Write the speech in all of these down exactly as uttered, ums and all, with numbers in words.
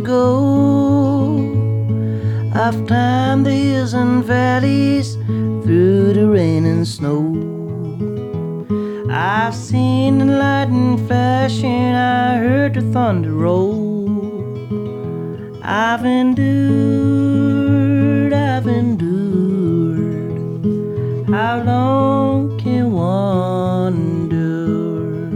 go. I've climbed the hills and valleys, through the rain and snow. I've seen the lightning flashing, I heard the thunder roll. I've endured, I've endured. How long can one endure?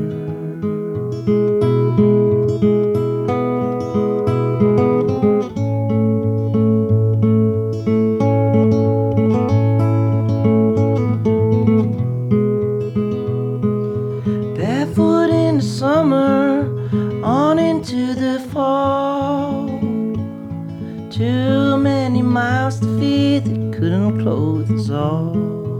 Barefoot in the summer, on into the fall. Too many miles to feed that couldn't clothe us all.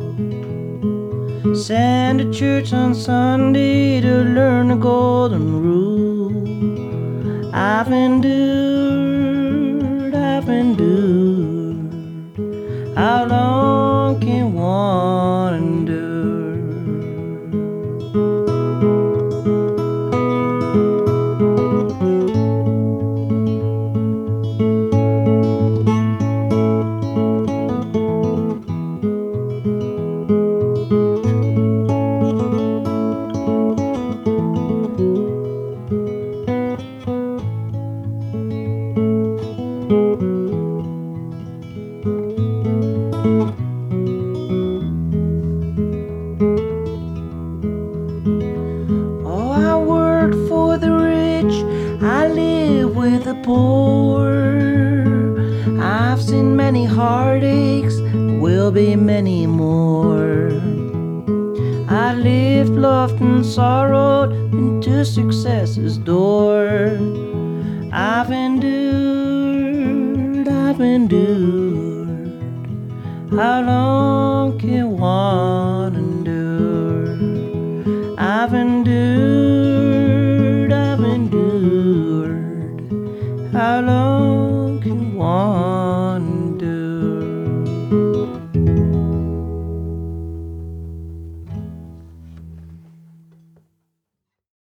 Sent to church on Sunday to learn the golden rule. I've endured, I've endured. How long can one endure? Oh, I work for the rich, I live with the poor. I've seen many heartaches, will be many more. I lived, loved, and sorrowed into success's door. I've endured, I've endured. How long can one endure? I've endured, I've endured. How long can one